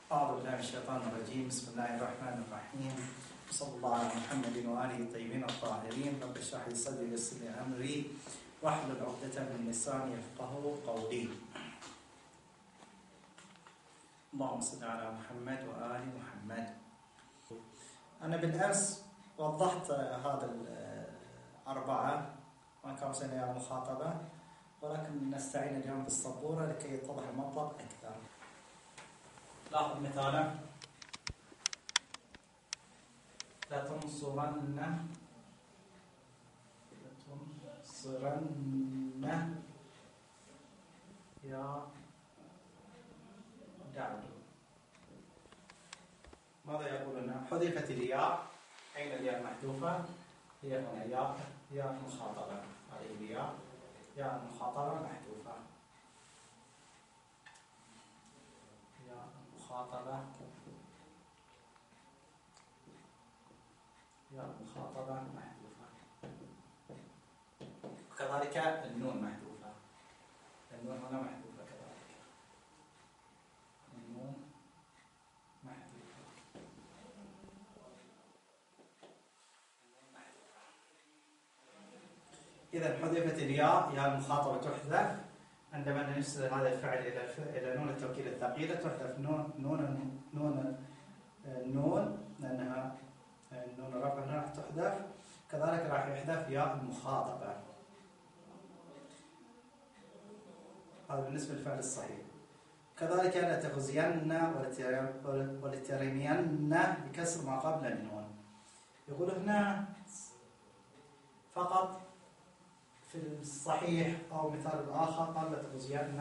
أعوذ بالله من الشيطان الرجيم. بسم الله الرحمن الرحيم. صلى الله على محمد وآله الطيبين الطاهرين. رب اشرح لي صدري ويسر لي أمري واحلل عقدة من لساني يفقهوا قولي. اللهم صل على محمد وآل محمد. أنا بالأمس وضحت هذا الأربعة ما كان سنة مخاطبة، ولكن نستعين اليوم بالسبورة لكي يتضح المطلب أكثر. لاحظ مثالا: لتنصرن يا دعوة. ماذا يقول لنا؟ حذفت الياء. أين الياء المحذوفة؟ هي هنا ياء المخاطبة. هذه الياء ياء المخاطبة محذوفة. ياء المخاطبة محذوفة. وكذلك النون محذوفة. النون هنا محذوفة كذلك. النون محذوفة. إذا حذفت الياء المخاطبة تحذف عندما نرسل هذا الفعل إلى نون التوكيد الثقيلة. تحذف نون لأنها نون الرفع راح تحذف. كذلك راح يحذف ياء المخاطبة. هذا بالنسبة للفعل الصحيح. كذلك لتخزين ولترمين بكسر ما قبل النون. يقول هنا فقط في الصحيح أو مثال الآخر قال لتخزين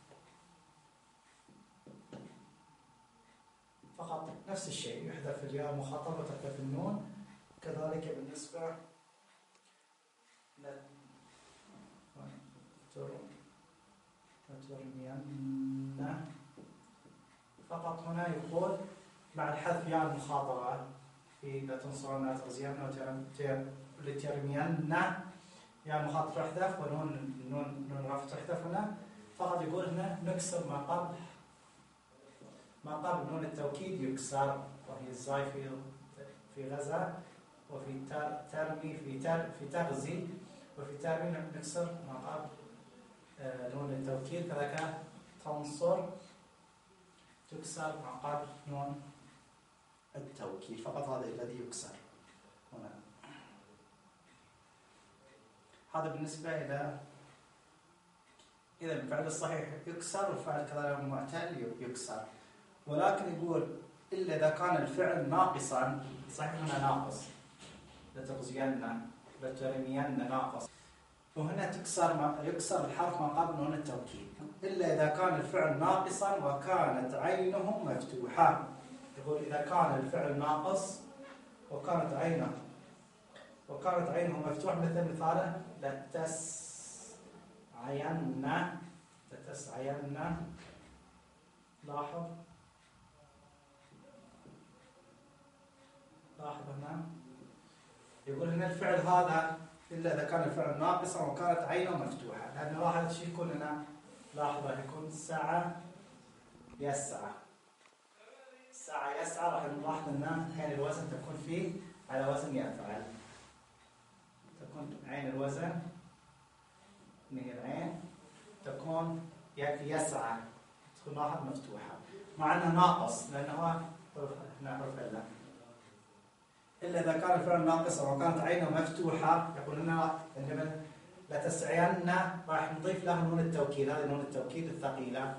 فقط نفس الشيء، يحذف الياء المخاطبة وتحذف النون. كذلك بالنسبة لترمين فقط هنا يقول بعد حذف ياء المخاطبة في لتنصرن لتخزين لترمين ياء المخاطبة تحذف ونون الرفع تحذف. هنا فقط يقول هنا نكسر ما قبل نون التوكيد يكسر، وهي الزاي في غزة، وفي ترمي في تغزي، وفي ترمي نكسر ما قبل نون التوكيد. كذلك تنصر تكسر ما قبل نون التوكيد. فقط هذا الذي يكسر هنا. هذا بالنسبة إلى إذا الفعل الصحيح يكسر والفعل كذلك المعتل يكسر. ولكن يقول إلا إذا كان الفعل ناقصا. صحيح هنا ناقص، لتخزين لترمين ناقص، وهنا يكسر الحرف ما قبل نون التوكيد. إلا إذا كان الفعل ناقصا وكانت عينه مفتوحة. يقول إذا كان الفعل ناقص وكانت عينه مفتوح، مثل مثاله لتسعين. لاحظ هنا يقول هنا الفعل هذا إلا إذا كان الفعل ناقصا وكانت عينه مفتوحة، لأن واحد شيء يكون هنا. لاحظ يكون سعى يسعى راح نلاحظ أن عين الوزن تكون فيه على وزن يفعل. تكون عين الوزن من العين تكون يسعى، تكون لاحظ مفتوحة، مع أنه ناقص لأنه هنا حرف إلا. إلا إذا كان الفعل ناقصا وكانت عينه مفتوحة. يقول لنا عندما لتسعين راح نضيف له نون التوكيد. هذه نون التوكيد الثقيلة.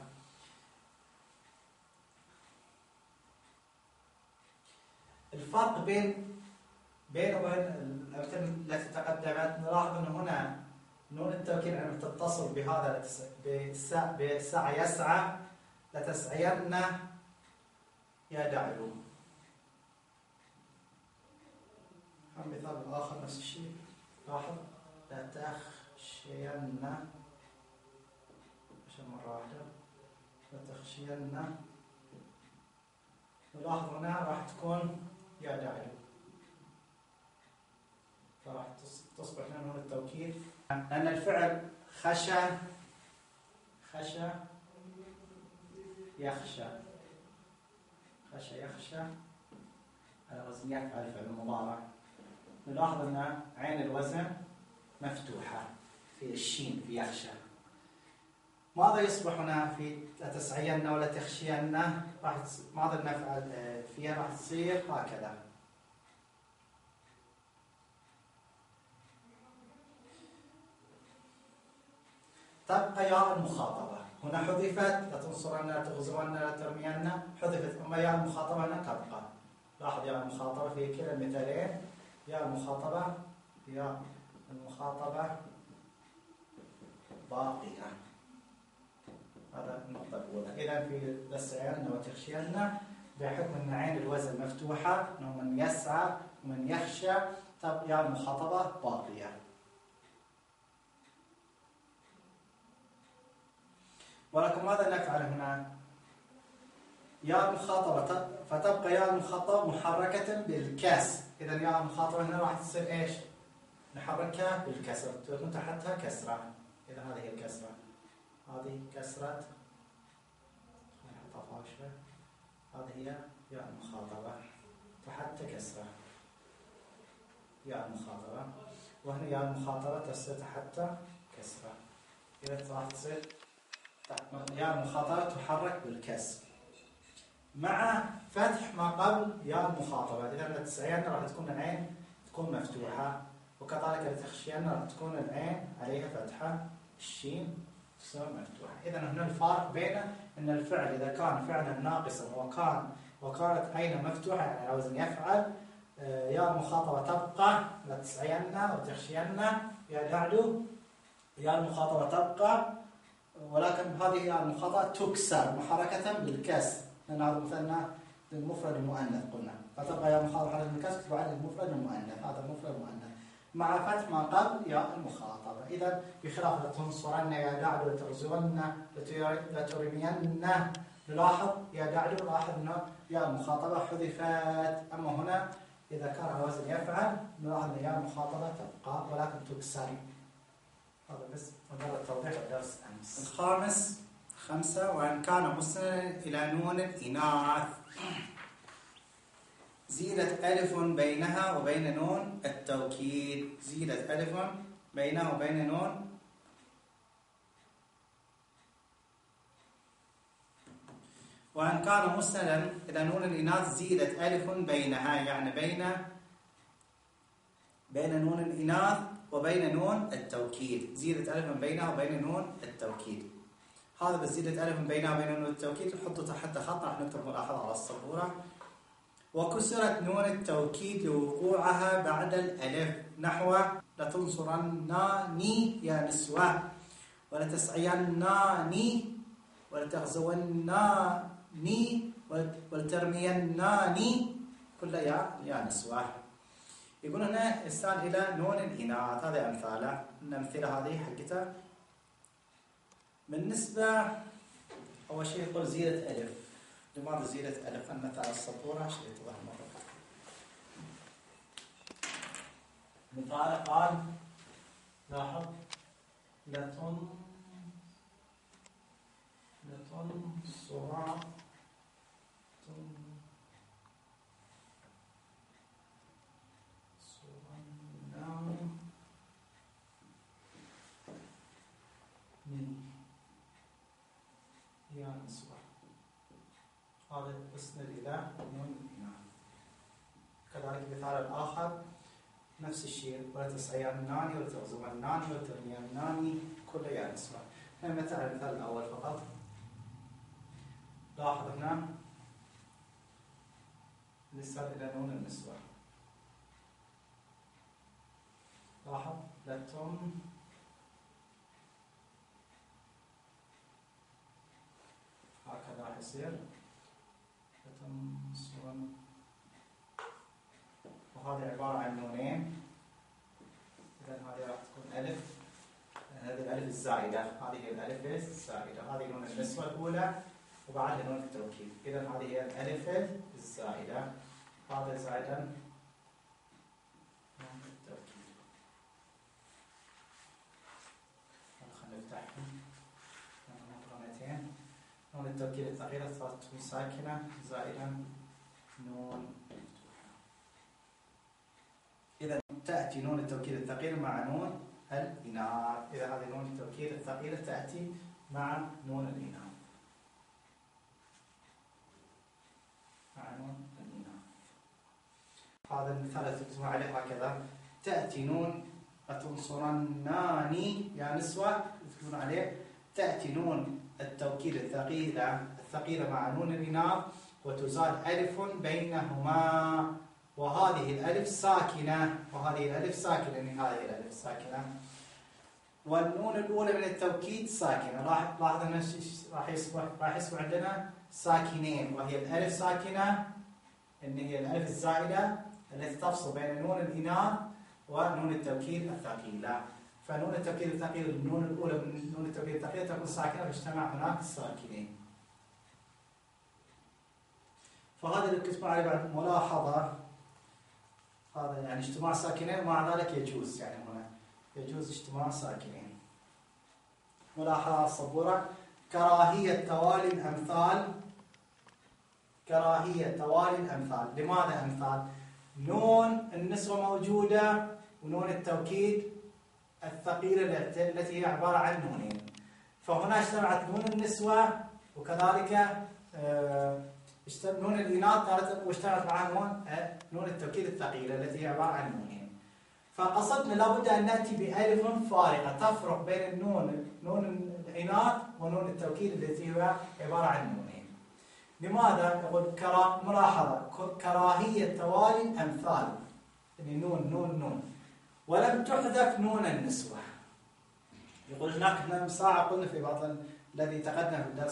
الفرق بين وبين الأمثلة التي تقدمت، نلاحظ أن هنا نون التوكيد عندما تتصل بهذا بسعى يسعى لتسعين يدعو. مثال آخر نفس الشيء. لاحظ لتخشين مرة واحدة لتخشين. نلاحظ هنا راح تكون يدعو، فراح تصبح لنا نون التوكيد، لأن الفعل خشى يخشى. خشى يخشى على وزن يفعل فعل مضارع. نلاحظ أن عين الوزن مفتوحة في الشين في يخشى. ماذا يصبح هنا في لتسعين ولا تخشين؟ ماذا نفعل فيها؟ راح تصير هكذا. تبقى ياء المخاطبة هنا حذفت، لتنصرن لا تغزون لا ترمين حذفت، أما ياء المخاطبة هنا تبقى. لاحظ ياء المخاطبة في كلا المثالين، ياء المخاطبة باقية. هذا النقطة الأولى. إذا في تسعين وتخشين بحكم أن عين الوزن مفتوحة، من يسعى ومن يخشى، ياء المخاطبة باقية. ولكن ماذا نفعل هنا؟ ياء المخاطبة فتبقى ياء المخاطبة محركة بالكسر. إذا ياء المخاطبة هنا راح تصير إيش؟ نحركها بالكسر، تكون تحتها كسرة. إذا هذه هي الكسرة، هذه كسرة، نحطها فوق شوي، هذه هي ياء المخاطبة تحت كسرة، ياء المخاطبة، وهنا ياء المخاطبة تصير تحت كسرة. إذا راح تصير ياء المخاطبة تحرك بالكسر مع فتح ما قبل ياء المخاطبة. إذا لتسعين راح تكون العين تكون مفتوحة، وكذلك لتخشين راح تكون العين عليها فتحة، الشين تصير مفتوحة. إذا هنا الفارق بين أن الفعل إذا كان فعلا ناقصا وكانت عينه مفتوحة على وزن يفعل، ياء المخاطبة تبقى لتسعين وتخشين ياء المخاطبة تبقى، ولكن هذه ياء المخاطبة تكسر محركة بالكسر، لأن هذا مثلنا للمفرد المؤنث قلنا، فتبقى ياء المخاطبة حركة بالكسر تبع للمفرد المؤنث، هذا المفرد المؤنث مع فتح ما قبل ياء المخاطبة. إذا بخلاف لتنصرن يا دعد لتغزون لترمين، نلاحظ يا دعد، نلاحظ أن ياء المخاطبة حذفت. أما هنا إذا كان على وزن يفعل نلاحظ أن ياء المخاطبة تبقى ولكن تكسر. هذا بس مجرد توضيح الدرس أمس. الخامس 5 وإن كان مسندا إلى نون الإناث زيدت ألف بينها وبين نون التوكيد. زيدت ألف بينها وبين نون وإن كان مسندا إلى نون الإناث زيدت ألف بينها، يعني بين نون الإناث وبين نون التوكيد. زيدت ألف بينها وبين نون التوكيد. هذا بس زيدت ألف بينها وبين نون التوكيد نحطه تحت خط، راح نكتب ملاحظة على السبورة. وكسرت نون التوكيد لوقوعها بعد الألف نحو لتنصرنني يا نسوة، ولتسعينني، ولتغزونني، ولترمينني، كل يا نسوة. يقول هنا إرسال إلى نون الإناث. هذه أمثالة، الأمثلة هذه حقتها. بالنسبة أول شيء يقول زيادة ألف. لماذا زيادة ألف؟ المثل على السبورة عشان يتضح مرة. مثال قال لاحظ لتنصرن يا نسوة. هذا يسند إلى نون الإناث. كذلك المثال الآخر نفس الشيء، ولا تسعينني ولا تغزونني ولا ترمينني، كل يا نسوة. هنا مثال المثال الأول فقط. لاحظ هنا الإرسال إلى نون النسوة. لاحظ لتم هكذا راح يصير لتنصرن، وهذه عبارة عن نونين. إذا هذه راح تكون ألف، هذه الألف الزائدة، هذه هي الألف الزائدة، هذه نون النسوة الأولى وبعدها نون التوكيد. إذا هذه هي الألف الزائدة، هذا زائدا نون التوكيد. خلينا نفتحهم مرتين. نون التوكيد الأخيرة صارت تكون ساكنة زائدا نون إذا تأتي نون التوكيد الثقيلة مع نون الإناث. إذا هذه نون التوكيد الثقيلة تأتي مع نون الإناث. مع نون الإناث. هذا المثال تكتبون عليه هكذا: تأتي نون لتنصرناني يا نسوة، تكتبون عليه تأتي نون التوكيد الثقيلة مع نون الإناث وتزاد ألف بينهما، وهذه الألف ساكنة، وهذه الألف ساكنة، يعني هذه الألف ساكنة، والنون الأولى من التوكيد ساكنة. لاحظ أن راح يصبح عندنا ساكنين، وهي الألف ساكنة إن هي الألف الزائدة التي تفصل بين نون الإناث ونون التوكيد الثقيلة. فنون التوكيد الثقيل النون الأولى من نون التوكيد الثقيلة تكون ساكنة، فاجتمع هناك الساكنين. فهذا اللي كنت عليه بعد ملاحظة، هذا يعني اجتماع ساكنين، ومع ذلك يجوز، يعني هنا يجوز اجتماع ساكنين. ملاحظة الصبورة: كراهية توالي الأمثال. كراهية توالي الأمثال. لماذا أمثال؟ نون النسوة موجودة ونون التوكيد الثقيلة التي هي عبارة عن نونين، فهنا اجتمعت نون النسوة وكذلك نون الإناث واجتمعت معها نون التوكيد الثقيلة التي هي عبارة عن نونين. فقصدنا لابد أن نأتي بألف فارقة تفرق بين نون الإناث ونون التوكيد التي هي عبارة عن نونين. لماذا؟ يقول ملاحظة: كراهية توالي الأمثال، يعني نون ولم تحذف نون النسوة. يقول هناك من ساعة قلنا في بعض الذي تقدم في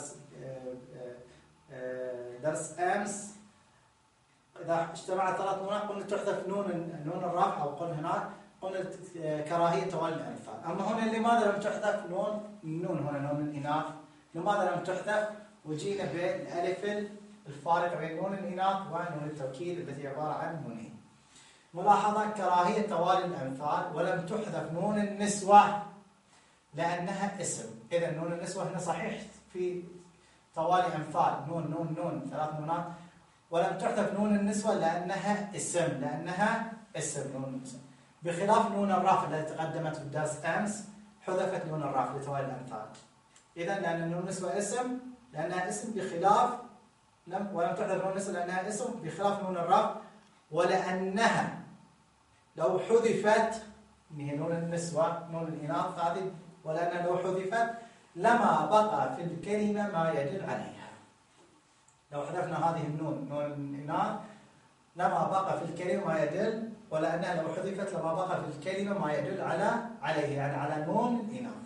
درس أمس، إذا اجتمعت ثلاث نونات قلنا تحذف نون الرفع، أو قلنا هناك قلنا كراهية توالي الأمثال. أما هنا لماذا لم تحذف نون هنا نون الإناث؟ لماذا لم تحذف؟ وجينا بالألف الفارقة بين نون الإناث ونون التوكيد التي عبارة عن نونين. ملاحظة: كراهية توالي الأمثال ولم تحذف نون النسوة لأنها اسم. إذا نون النسوة هنا صحيح في توالي أمثال نون ثلاث نونات، ولم تحذف نون النسوة لأنها اسم نون النسوة، بخلاف نون الرفع التي تقدمت في الدرس أمس، حذفت نون الرفع لتوالي الأمثال. إذا لأن نون النسوة اسم لأنها اسم، بخلاف ولم تحذف نون النسوة لأنها اسم بخلاف نون الرفع، ولأنها لو حذفت، هي نون النسوة نون الإناث هذه، ولأنها لو حذفت لما بقى في الكلمة ما يدل عليها. لو حذفنا هذه النون نون الإناث لما بقى في الكلمة ما يدل، ولأنها لو حذفت لما بقى في الكلمة ما يدل عليه، يعني على نون الإناث.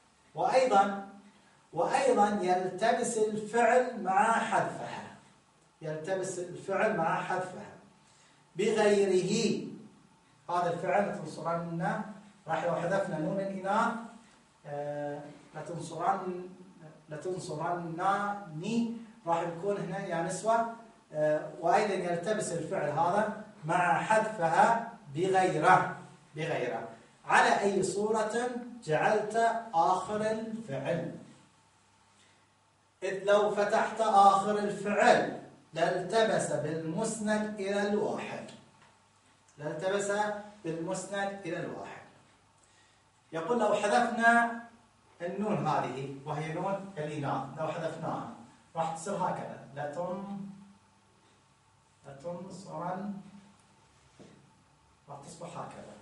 وأيضا يلتبس الفعل مع حذفها، يلتبس الفعل مع حذفها بغيره. هذا الفعل لتنصرن، راح لو حذفنا نون الإناث لتنصرنني راح يكون هنا يا نسوة. وأيضا يلتبس الفعل هذا مع حذفها بغيره. على أي صورة جعلت آخر الفعل؟ إذ لو فتحت آخر الفعل لالتبس بالمسند إلى الواحد. لالتبس بالمسند إلى الواحد. يقول لو حذفنا النون هذه وهي نون الإناث، لو حذفناها راح تصير هكذا: لتنصرن، راح تصبح هكذا.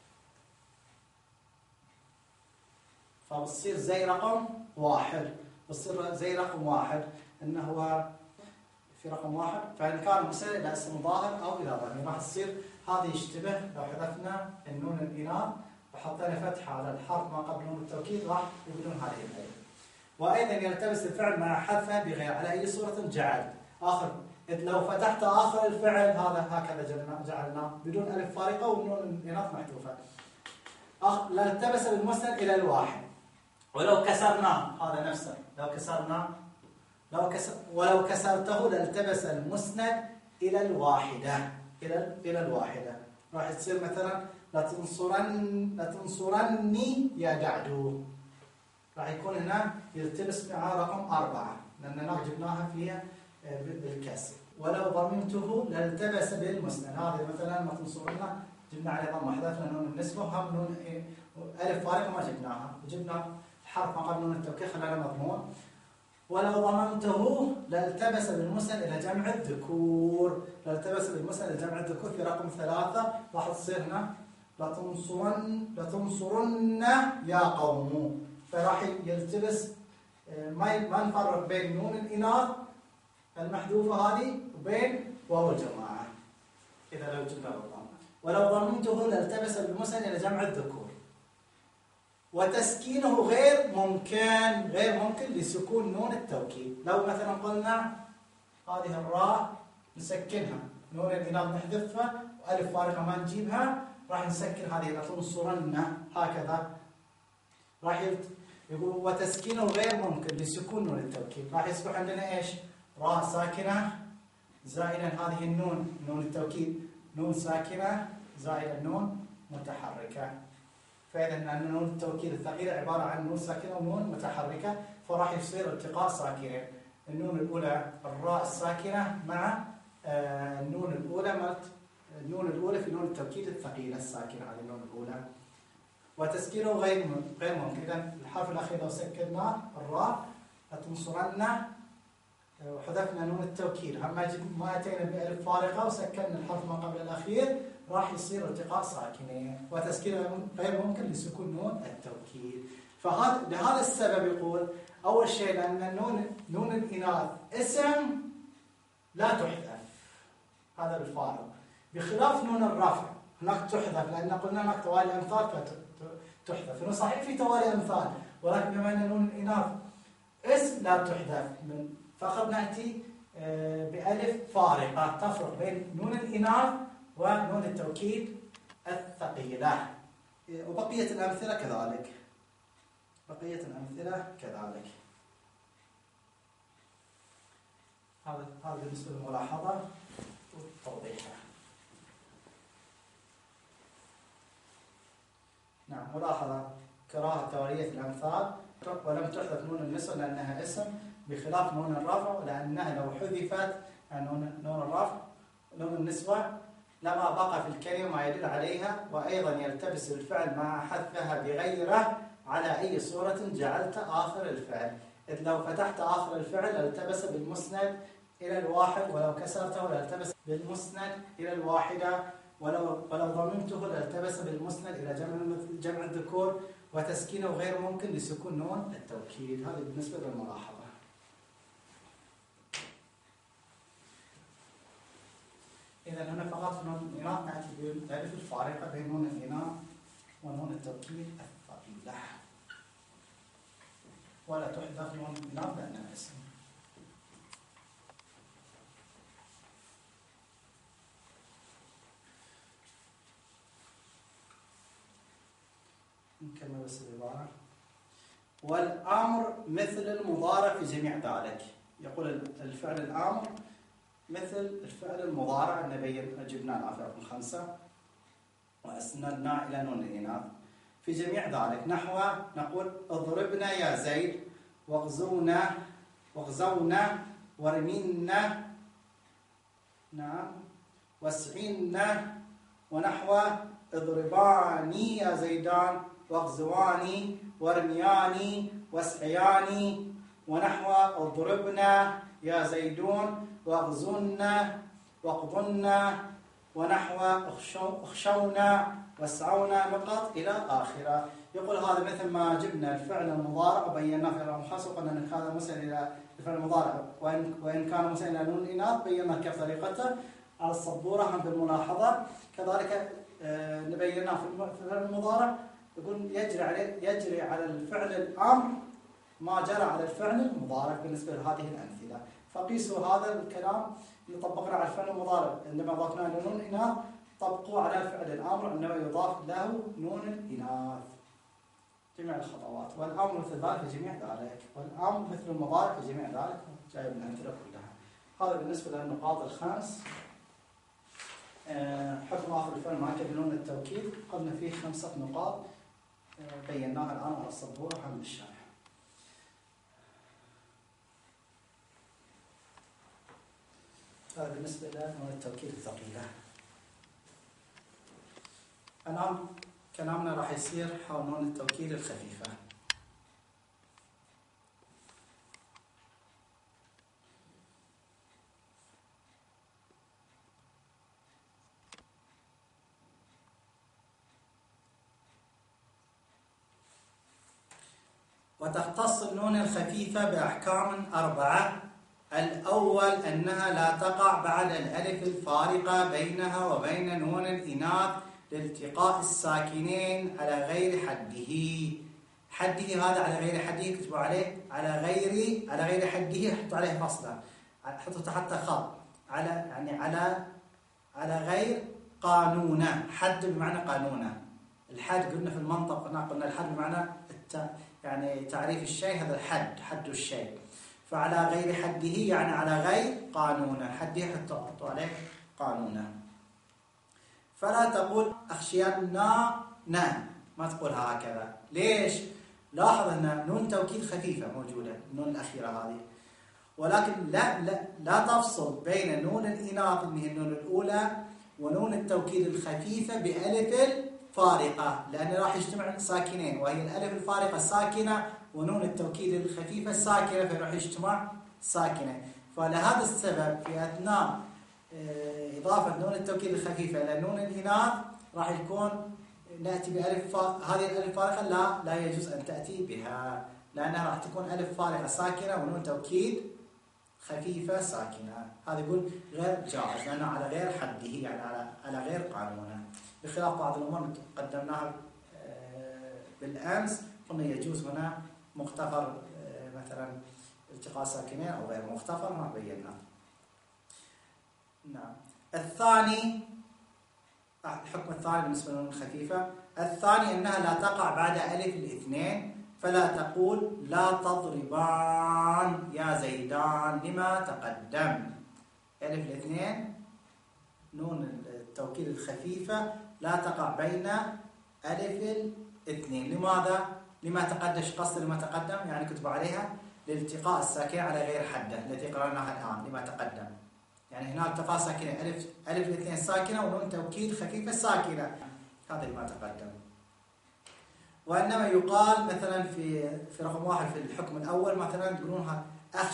فبتصير زي رقم واحد، بتصير زي رقم واحد، انه هو في رقم واحد، فإن كان مسند إلى اسم ظاهر أو إلى ضمير راح تصير هذه يشتبه. لو حذفنا النون الإناث وحطينا فتحة على الحرف ما قبل نون التوكيد راح يقولون هذه الآية. وأيضا يلتبس الفعل مع حذفه بغير. على أي صورة جعلت آخر؟ إذ لو فتحت آخر الفعل هذا هكذا جعلناه بدون ألف فارقة والنون الإناث محذوفة، لالتبس بالمسند إلى الواحد. ولو كسرناه هذا نفسه، لو كسرناه ولو كسرته لالتبس المسند إلى الواحدة، إلى الواحدة. راح تصير مثلا لتنصرني يا دعدو، راح يكون هنا يلتبس مع رقم 4 لأننا جبناها فيها بالكسر. ولو ضممته لالتبس بالمسند. هذه مثلا ما تنصرنا جبنا عليه ضمه، حذفنا نون النسبه وهم نون الف فارقه ما جبناها، وجبنا الحرف ما قبل نون التوكيد خلانا مضمون. ولو ضممته لالتبس بالمسند الى جمع الذكور. لالتبس بالمسند الى جمع الذكور في رقم 3 راح تصير هنا لتنصرن يا قوم. فراح يلتبس، ما نفرق بين نون الاناث المحذوفه هذه وبين واو الجماعه اذا لو جبنا بالضم. ولو ضممته لالتبس بالمسند الى جمع الذكور. وتسكينه غير ممكن لسكون نون التوكيد. لو مثلا قلنا هذه الراء نسكنها، نون الاناث نحذفها والف فارقه ما نجيبها، راح نسكن هذه لتنصرن هكذا. راح يقول وتسكينه غير ممكن لسكون نون التوكيد. راح يصبح عندنا ايش؟ راء ساكنه زائدا هذه النون، نون التوكيد نون ساكنه زائدا نون متحركه. فإذا أن نون التوكيد الثقيلة عبارة عن نون ساكنة ونون متحركة، فراح يصير التقاء ساكنين. النون الأولى الراء الساكنة مع النون الأولى في نون التوكيد الثقيلة الساكنة، هذه النون الأولى. وتسكينه غير ممكن. إذا الحرف الأخير لو سكناه الراء لتنصرن وحذفنا نون التوكيد، ما أتينا بألف فارقة وسكننا الحرف ما قبل الأخير، راح يصير التقاء ساكنين. وتسكين غير ممكن لسكون نون التوكيد. لهذا السبب يقول أول شيء لأن نون الإناث اسم لا تحذف، هذا الفارق، بخلاف نون الرفع هناك تحذف، لأن قلنا هناك توالي أمثال فتحذف. إنه صحيح في توالي أمثال، ولكن بما أن نون الإناث اسم لا تحذف، فقط نأتي بألف فارقة تفرق بين نون الإناث ونون التوكيد الثقيلة. وبقية الأمثلة كذلك. هذا بالنسبة للملاحظة وتوضيحها. نعم، ملاحظة كراهة توالية الأمثال. ولم تحذف نون النسوة لأنها اسم، بخلاف نون الرفع لأنها لو حذفت نون الرفع نون النسوة لما بقى في الكلمة ما يدل عليها، وأيضا يلتبس الفعل مع حذفها بغيره على أي صورة جعلت آخر الفعل. إذ لو فتحت آخر الفعل التبس بالمسند إلى الواحد، ولو كسرته لالتبس بالمسند إلى الواحدة، ولو ضممته لالتبس بالمسند إلى جمع الذكور. وتسكينه غير ممكن لسكون نون التوكيد. هذه بالنسبة للملاحظة. إذا هنا فقط في نون الإناث نأتي بالألف الفارقة بين نون الإناث ونون التوكيد الثقيلة، ولا تحذف نون الإناث لأنها اسم. نكمل بس العبارة. والأمر مثل المضارع في جميع ذلك. يقول الفعل الأمر مثل الفعل المضارع، جبناه في رقم 5 وأسندنا إلى نون الإناث في جميع ذلك. نحو نقول اضربنا يا زيد، واغزونا ورمينا، نعم، واسعينا. ونحو اضرباني يا زيدان، واغزواني ورمياني واسعياني. ونحو اضربنا يا زيدون، واغزونا واقضنا. ونحو اخشونا واسعونا نقط إلى آخره. يقول هذا مثل ما جبنا الفعل المضارع وبيناه في رقم 5 وقلنا أن هذا مسند إلى الفعل المضارع، وإن كان مسند إلى نون الإناث بينا كيف طريقته على السبورة هم بالملاحظة. كذلك نبيناه في الفعل المضارع، يقول يجري على الفعل الأمر ما جرى على الفعل المضارع بالنسبة لهذه الأمثلة. فقيسوا هذا الكلام اللي طبقنا على الفعل المضارع عندما أضفنا له نون الإناث، طبقوا على الفعل الأمر عندما يضاف له نون الإناث. جميع الخطوات. والأمر مثل ذلك في جميع ذلك، والأمر مثل المضارع في جميع ذلك، جايب الأمثلة كلها. هذا بالنسبة للنقاط الخمس. حكم آخر الفعل مع نون التوكيد قلنا فيه 5 نقاط بيناها الآن على السبورة هم بالشرح. هذا بالنسبة لنون التوكيد الثقيلة. الآن كلامنا راح يصير حول نون التوكيد الخفيفة. وتختص النون الخفيفة بأحكام 4. الأول أنها لا تقع بعد الألف الفارقة بينها وبين نون الإناث لالتقاء الساكنين على غير حده. حده هذا على غير حده اكتبوا عليه على غير حده، حطوا عليه فاصلة، حطوا تحت خط، على غير قانونه. حد بمعنى قانونه. الحد قلنا في المنطق قلنا الحد بمعنى يعني تعريف الشيء، هذا الحد، حد الشيء. فعلى غير حده يعني على غير قانونه. حده حطوا عليه قانونه. فلا تقول أخشينا ما تقول هكذا. ليش؟ لاحظ أن نون توكيد خفيفة موجودة، النون الأخيرة هذه، ولكن لا تفصل بين نون الإناث اللي هي النون الأولى ونون التوكيد الخفيفة بألف فارقة، لأن راح يجتمع ساكنين، وهي الألف الفارقة ساكنة ونون التوكيد الخفيفة ساكنة، فراح يجتمع ساكنة. فلهذا السبب في أثناء إضافة نون التوكيد الخفيفة إلى نون الإناث راح يكون نأتي بألف هذه الألف الفارقة لا يجوز أن تأتي بها، لأنها راح تكون ألف فارقة ساكنة ونون توكيد خفيفة ساكنة. هذا يقول غير جائز لأنه على غير حده، يعني على غير قانونه، بخلاف بعض الأمور قدمناها بالأمس، قلنا يجوز هنا مغتفر مثلا التقاء ساكنين أو غير مغتفر، ما بيناه. نعم. الثاني، الحكم الثاني بالنسبة للنون الخفيفة، الثاني أنها لا تقع بعد ألف الاثنين، فلا تقول لا تضربان يا زيدان لما تقدم. ألف الاثنين نون التوكيد الخفيفة لا تقع بين ألف الاثنين. لماذا؟ لما تقدم. قصد لما تقدم يعني كتب عليها لالتقاء الساكنة على غير حده التي قرأناها الآن. لما تقدم يعني هنا التقاء ساكنة ألف الاثنين ساكنة ونون توكيد خفيفة ساكنة، هذا لما تقدم. وإنما يقال مثلا في رقم 1 في الحكم الأول مثلا يقولونها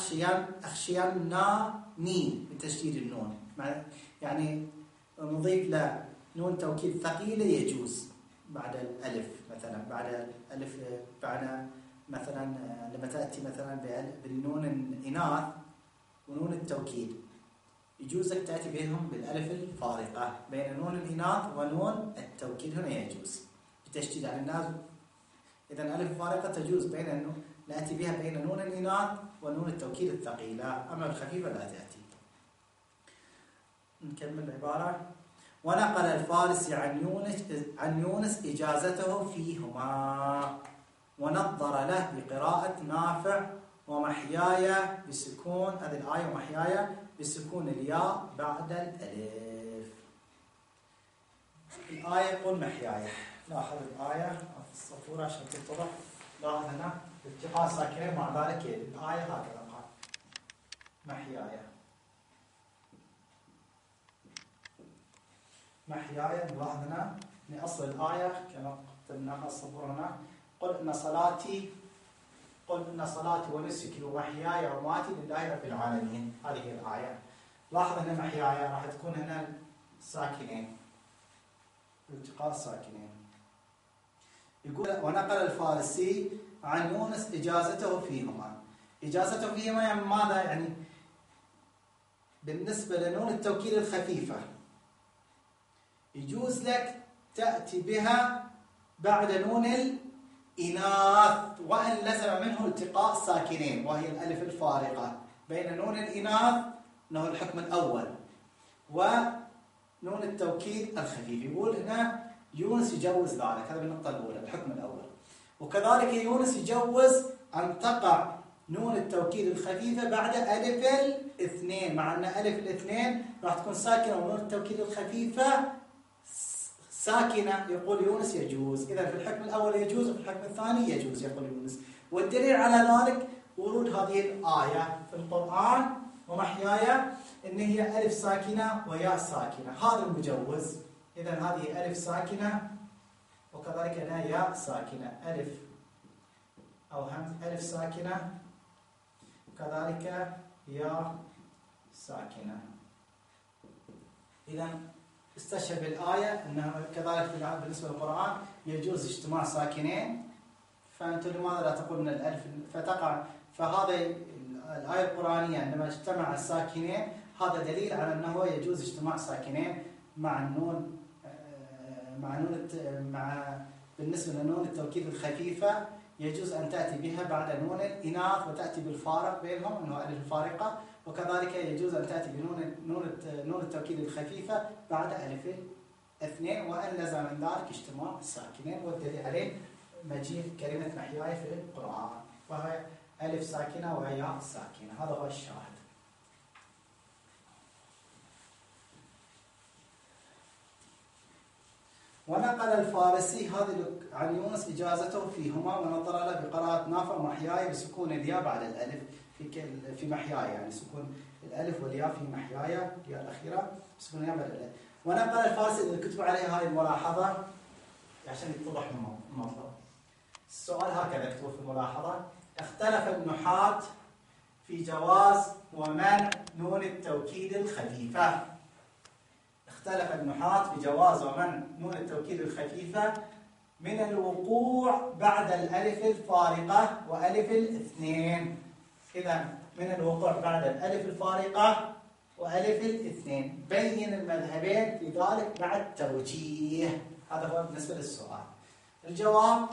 أخشيناني بتشديد النون، يعني نضيف له نون توكيد ثقيلة يجوز بعد الألف، مثلا بعد الألف، بعد مثلا لما تأتي مثلا بالنون الإناث ونون التوكيد يجوز أن تأتي بينهم بالألف الفارقة بين نون الإناث ونون التوكيد، هنا يجوز بتشديد على الناس. إذا الألف الفارقة تجوز نأتي بها بين نون الإناث ونون التوكيد الثقيلة، أما الخفيفة لا تأتي. نكمل العبارة. ونقل الفارسي عن يونس إجازته فيهما، ونظر له بقراءة نافع ومحياي بسكون هذه الآية، ومحياي بسكون الياء بعد الألف. الآية يقول محياي. لاحظ الآية في الصفورة عشان تتضح. لاحظ هنا التقاء ساكنين مع ذلك الآية هكذا قال محياي. محياي نلاحظ هنا من أصل الآية كما قلنا الصفورة هنا قل إن صلاتي ونسكي ومحياي ومماتي لله رب العالمين. هذه هي الآية. لاحظ أن محياي راح تكون هنا ساكنين، التقاء ساكنين. يقول ونقل الفارسي عن يونس إجازته فيهما. إجازته فيهما يعني ماذا؟ يعني بالنسبة لنون التوكيد الخفيفة يجوز لك تأتي بها بعد نون الإناث وأن لزم منه التقاء ساكنين، وهي الألف الفارقة بين نون الإناث أنه الحكم الأول ونون التوكيد الخفيف. يقول هنا يونس يجوز ذلك، هذا بالنقطة الأولى الحكم الأول. وكذلك يونس يجوز أن تقع نون التوكيد الخفيفة بعد ألف الاثنين، مع أن ألف الاثنين راح تكون ساكنة ونون التوكيد الخفيفة ساكنة. يقول يونس يجوز. إذا في الحكم الأول يجوز وفي الحكم الثاني يجوز يقول يونس. والدليل على ذلك ورود هذه الآية في القرآن ومحياي إن هي ألف ساكنة وياء ساكنة، هذا المجوز. إذا هذه ألف ساكنة وكذلك هنا ياء ساكنة، ألف أو همز ألف ساكنة وكذلك ياء ساكنة. إذا استشهد بالآية أنه كذلك بالنسبة للقرآن يجوز اجتماع ساكنين، فأنتم لماذا لا تقولون الألف فتقع؟ فهذا الآية القرآنية عندما اجتمع الساكنين هذا دليل على أنه يجوز اجتماع ساكنين مع النون، بالنسبة لنون التوكيد الخفيفة يجوز أن تأتي بها بعد نون الإناث وتأتي بالفارق بينهم أنه ألف الفارقة، وكذلك يجوز أن تأتي بنون التوكيد الخفيفة بعد ألف اثنين، وأن لزم من ذلك اجتماع الساكنين، والدليل عليه مجيء كلمة محياي في القرآن وهي ألف ساكنة وياء ساكنة. هذا هو الشاهد. ونقل الفارسي هذه عن يونس إجازته فيهما، ونظر له بقراءة نافع محياي بسكون الياء بعد الألف في محياي، يعني سكون الألف والياء في محياي الياء الأخيرة سكون الياء بعد الألف. ونقل الفارسي اللي كتب عليه هذه الملاحظة عشان يتضح المطلب. السؤال هكذا يكتب في الملاحظة: اختلف النحاة في جواز ومنع نون التوكيد الخفيفة. اختلف النحاة في جواز ومنع نون التوكيد الخفيفة من الوقوع بعد الألف الفارقة وألف الاثنين. إذا من الوقوع بعد الألف الفارقة وألف الاثنين، بين المذهبين في ذلك مع التوجيه. هذا هو بالنسبة للسؤال. الجواب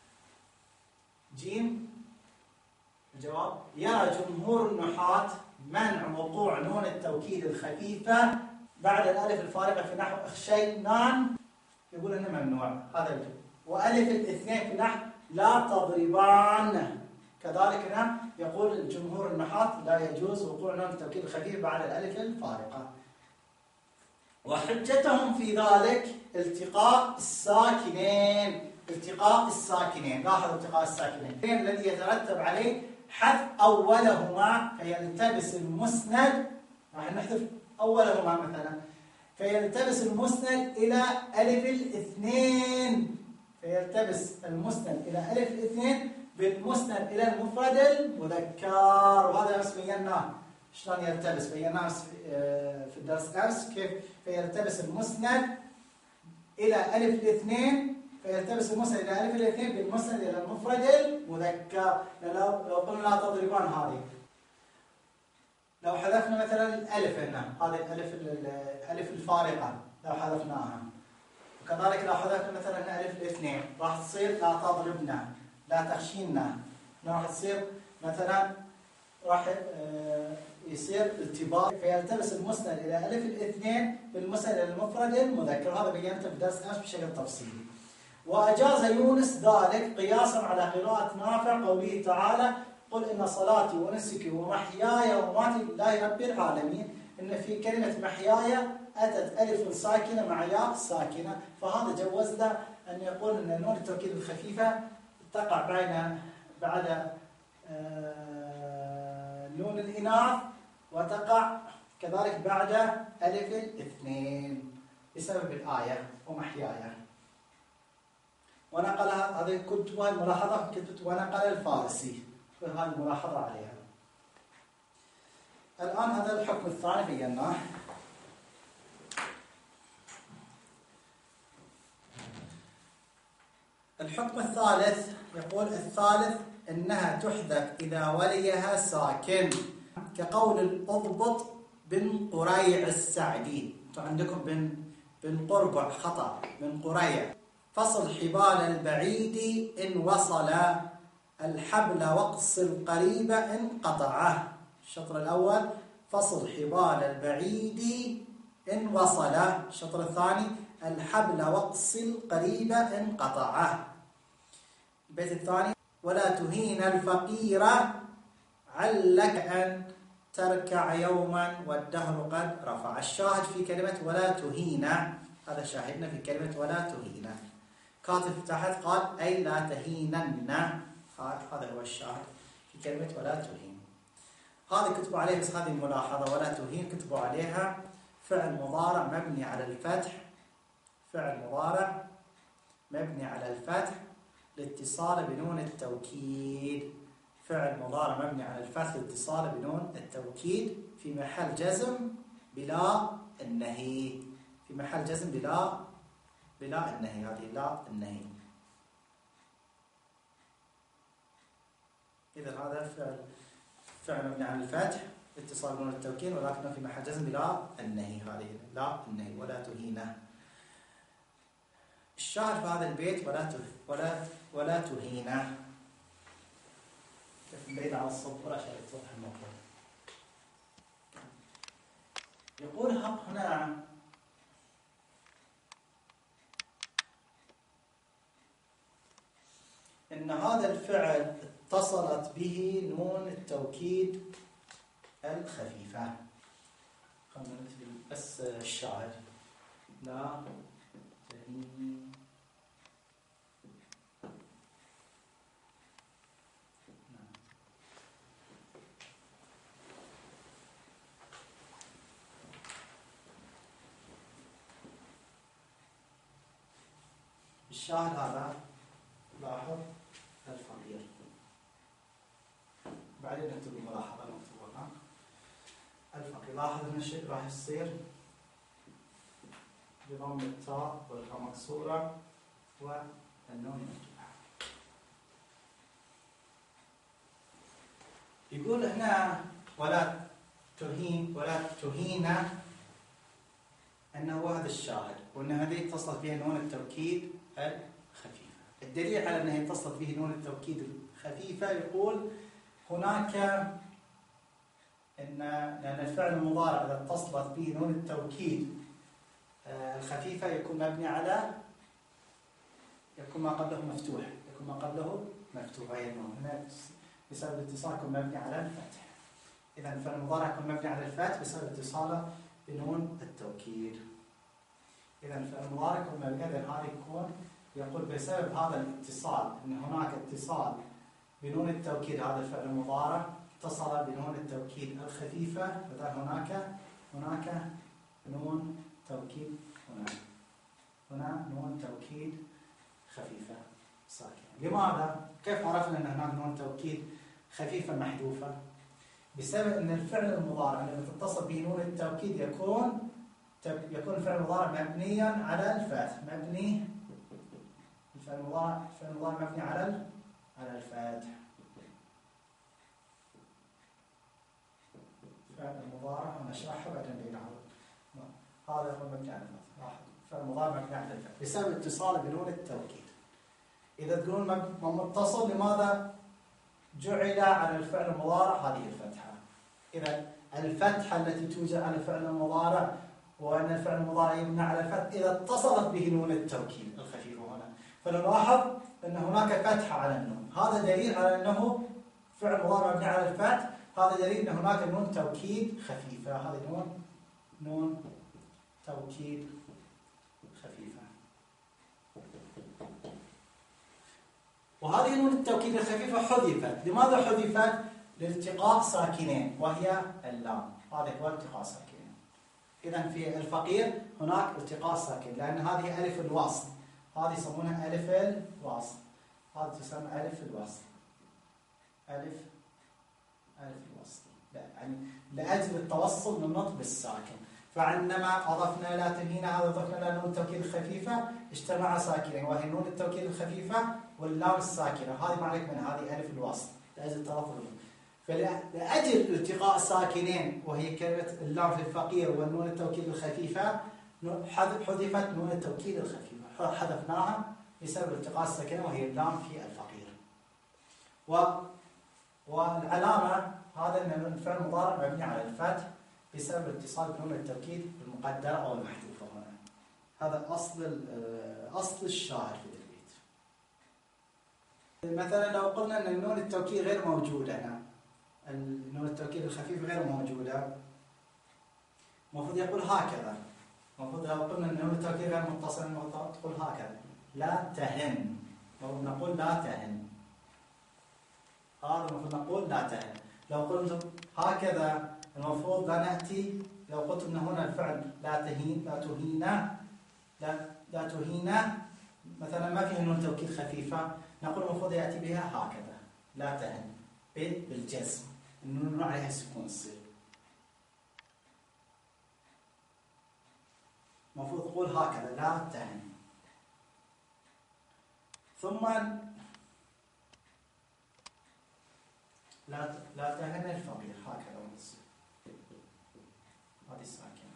جيم. الجواب: يرى جمهور النحاة منع وقوع نون التوكيد الخفيفة بعد الألف الفارقة في نحو اخشينان، يقول أنه ممنوع هذا الجواب. وألف الاثنين في نحو لا تضربان، كذلك هنا يقول الجمهور النحاة لا يجوز وقوع نون التوكيد الخفيف بعد الألف الفارقة. وحجتهم في ذلك التقاء الساكنين. التقاء الساكنين، لاحظوا التقاء الساكنين الذي يترتب عليه حذف أولهما فيلتبس المسند. راح نحذف أولهما مثلا، فيلتبس المسند إلى ألف الاثنين، فيلتبس المسند إلى ألف الاثنين بالمسند إلى المفرد المذكر. وهذا أمس بيناه شلون يلتبس، بيناه في الدرس أمس كيف فيلتبس المسند إلى ألف الاثنين، فيلتبس المسند إلى ألف الاثنين بالمسند إلى المفرد المذكر. لو قلنا لا تضربان هذه، لو حذفنا مثلا الألف هنا، هذه الألف الفارقة لو حذفناها، وكذلك لو حذفنا مثلا ألف الاثنين راح تصير لا تضربنا، لا تخشينا، راح تصير مثلا راح يصير التباس، فيلتبس المسند إلى ألف الاثنين بالمسند إلى المفرد المذكر. هذا بينته في درس أمس بشكل تفصيلي. وأجاز يونس ذلك قياسا على قراءة نافع قوله تعالى: قل إن صلاتي ونسكي ومحياي ومماتي لله رب العالمين. إن في كلمة محياي أتت ألف ساكنة مع ياء ساكنة، فهذا جوز له أن يقول أن نون التوكيد الخفيفة تقع بعد نون الإناث، وتقع كذلك بعد ألف الاثنين بسبب الآية ومحياي. ونقلها هذه كتبها الملاحظة ونقل الفارسي هذه الملاحظة عليها. الآن هذا الحكم الثاني بيناه. الحكم الثالث يقول: الثالث إنها تحذف إذا وليها ساكن، كقول الأضبط بن قريع السعدي. أنتم عندكم بن قرقع، خطأ، بن قريع. فصل حبال البعيد إن وصل الحبل واقص القريب إن قطعه. الشطر الأول: فصل حبال البعيد إن وصل. الشطر الثاني: الحبل واقص القريب إن قطعه. البيت الثاني: ولا تهين الفقير علك أن تركع يوما والدهر قد رفع. الشاهد في كلمة ولا تهين، هذا شاهدنا في كلمة ولا تهين. كاتب تحت قال أي لا تهينن، هذا هو الشاهد في كلمة ولا تهين. هذه كتبوا عليها بس هذه ملاحظة ولا تهين، كتبوا عليها فعل مضارع مبني على الفتح، فعل مضارع مبني على الفتح لاتصال بنون التوكيد، فعل مضارع مبني على الفتح لاتصال بنون التوكيد في محل جزم بلا النهي، في محل جزم بلا النهي، هذه لا النهي. إذا هذا فعل مبني على الفتح اتصال بنون التوكيد ولكنه في محل جزم بلا النهي، هذه لا النهي ولا تهينه. الشاهد في هذا البيت ولا تهينه، بعيد عن الصبورة عشان يتضح الموضوع. يقول هنا إن هذا الفعل اتصلت به نون التوكيد الخفيفة. خلنا نكتب بس الشاهد لا تهين الشاهد هذا. لاحظ الفقير، بعدين نكتب الملاحظة المكتوبة. الفقير لاحظ ان الشيء راح يصير بضم التاء والفاء مكسورة والنون مفتوحة. يقول هنا ولا تهين انه هذا الشاهد، وان هذه اتصلت بها نون التوكيد الخفيفة. الدليل على أنها اتصلت به نون التوكيد الخفيفة يقول هناك لأن الفعل المضارع إذا اتصلت به نون التوكيد الخفيفة يكون مبني على يكون ما قبله مفتوح، أي النون هنا بسبب الاتصال يكون مبني على الفتح. إذا الفعل المضارع يكون مبني على الفتح بسبب اتصاله بنون التوكيد. إذا الفعل المضارع يكون مبني، إذا هذا يكون يقول بسبب هذا الاتصال ان هناك اتصال بنون التوكيد، هذا الفعل المضارع اتصل بنون التوكيد الخفيفة، فهذا هناك نون توكيد هنا نون توكيد خفيفة ساكنة. لماذا؟ كيف عرفنا ان هناك نون توكيد خفيفة محذوفة؟ بسبب ان الفعل المضارع لما تتصل به نون التوكيد يكون الفعل المضارع مبنيا على الفتح، الفعل المضارع مبني على الفتح. فعل المضارع نشرحه بعدين بينعرض. هذا يكون مبني على الفتح. فعل المضارع مبني على الفتح بسبب اتصاله بنون التوكيد. إذا تقولون متصل لماذا جعل على الفعل المضارع هذه الفتحة؟ إذا الفتحة التي توجد على الفعل المضارع وأن الفعل المضارع يبنى على الفتح إذا اتصلت به نون التوكيد الخفيفة هنا، فنلاحظ أن هناك فتحة على النون، هذا دليل على أنه فعل مضارع مبني على الفتح، هذا دليل أن هناك نون توكيد خفيفة، هذه نون توكيد خفيفة. وهذه نون التوكيد الخفيفة حذفت، لماذا حذفت؟ لالتقاء ساكنين وهي اللام، هذا هو التقاء ساكنين. إذن في الفقير هناك التقاء ساكن لأن هذه ألف الوصل، هذه يسمونها ألف الوصل، هذه تسمى ألف الوصل، ألف الوصل، يعني لأجل التوصل من النطق بالساكن. فعندما أضفنا لا تهين هذا أضفنا لا نون التوكيد الخفيفة اجتمع ساكنين وهي نون التوكيد الخفيفة واللام الساكنة، هذه ما عليك من هذه ألف الوصل لأجل التلفظ. فلأجل التقاء ساكنين وهي كلمة اللام في الفقير والنون التوكيد الخفيفة حذفت نون التوكيد الخفيفة، حذفناها بسبب التقاء الساكنين وهي اللام في الفقير. والعلامة هذا أن الفعل المضارع مبني على الفتح بسبب اتصال بنون التوكيد المقدرة أو المحذوفة هنا. هذا أصل الشاهد في البيت. مثلا لو قلنا أن نون التوكيد غير موجودة هنا، النون التوكيد الخفيف غير موجودة، المفروض يقول هكذا. المفروض لو قلنا أن نون التوكيد غير متصل المفروض تقول هكذا لا تهن، المفروض نقول لا تهن، هذا المفروض نقول لا تهن. لو قلت هكذا المفروض لا نأتي، لو قلت أن هنا الفعل لا تهينا مثلا ما فيه نون توكيد خفيفة، نقول المفروض يأتي بها هكذا لا تهن بالجزم، النون عليها سكون تصير. المفروض تقول هكذا لا تهن. ثم لا تهن الفقير هكذا ونصير هذه الساكنة.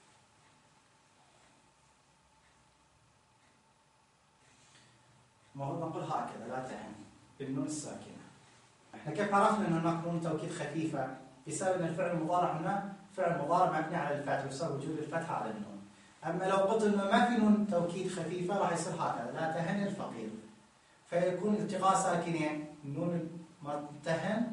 المفروض نقول هكذا لا تهن بالنون الساكنة. احنا كيف عرفنا ان هناك نون توكيد خفيفة؟ بسبب ان الفعل المضارع هنا فعل مضارع مبني على الفتح ويساوي وجود الفتحة على النون. اما لو قلت انه ما في نون توكيد خفيفة راح يصير هكذا لا تهن الفقير، فيكون التقاء ساكنين النون تهن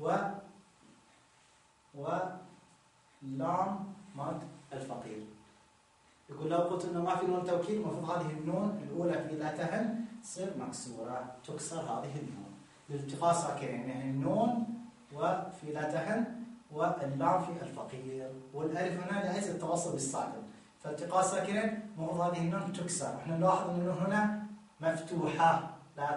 لام ماد الفقير. يقول لو قلت انه ما في نون توكيد المفروض هذه النون الاولى في لا تهن تصير مكسوره، تكسر هذه النون لالتقاء ساكنين، يعني النون وفي لا تهن واللام في الفقير، والالف هنا لاجل التوصل بالساكن، فالتقاء ساكنين المفروض هذه النون تكسر. احنا نلاحظ ان النون هنا مفتوحه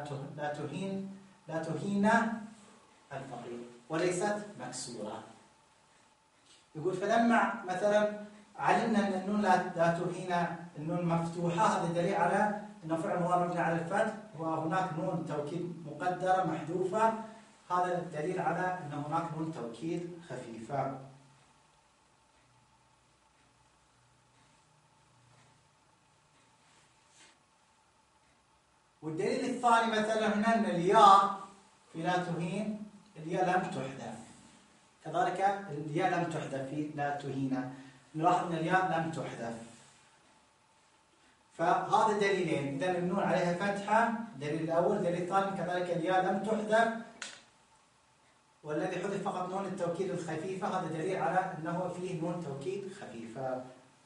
لا تهين الفقير وليست مكسوره. يقول فلما مثلا علمنا ان النون لا تهين النون مفتوحه، هذا دليل على انه فعل مضارع مبني على الفتح وهناك نون توكيد مقدره محذوفه، هذا دليل على ان هناك نون توكيد خفيفه. والدليل الثاني مثلا هنا ان الياء في لا تهين الياء لم تحذف، كذلك الياء لم تحذف في لا تهين، نلاحظ ان الياء لم تحذف، فهذا دليلين. اذا النون عليها فتحه دليل الاول، دليل الثاني كذلك الياء لم تحذف، والذي حذف فقط نون التوكيد الخفيفه، هذا دليل على انه فيه نون توكيد خفيفه.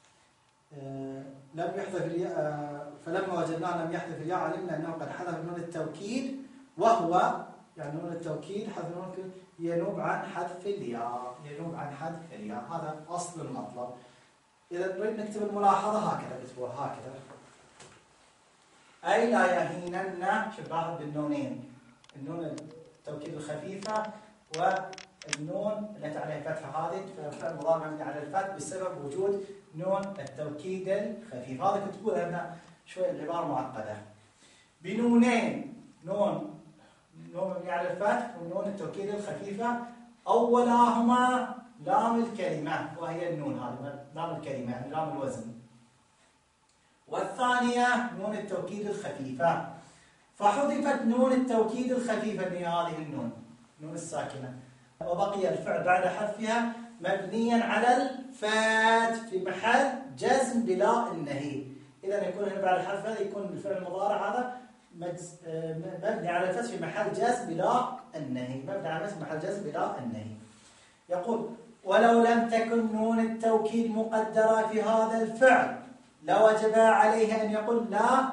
لم يحذف الياء، فلما وجدناه لم يحذف الياء علمنا انه قد حذف نون التوكيد، وهو يعني نون التوكيد حذف نون ينوب عن حذف الياء، هذا اصل المطلب. اذا نريد نكتب الملاحظه هكذا اكتبوها هكذا، اي لا يهينن، شبهها بالنونين، النون التوكيد الخفيفه والنون التي عليها فتحه، هذه فعل مضارع مبني على الفتح بسبب وجود نون التوكيد الخفيف. هذا كنت تقول لنا شوي العباره معقده بنونين، نون مبني على الفتح ونون التوكيد الخفيفه، اولاهما لام الكلمه وهي النون، هذه لام الكلمه لام الوزن، والثانيه نون التوكيد الخفيفه، فحذفت نون التوكيد الخفيفه اللي هي هذه النون الساكنه، وبقي الفعل بعد حذفها مبنيا على الفتح في محل جزم بلا النهي. اذا يكون هنا بعد الحذف هذا يكون الفعل المضارع هذا مبني على الفتح في محل جزم بلا النهي، مبني على الفتح في محل جزم بلا النهي. يقول ولو لم تكن نون التوكيد مقدره في هذا الفعل لوجب عليه ان يقول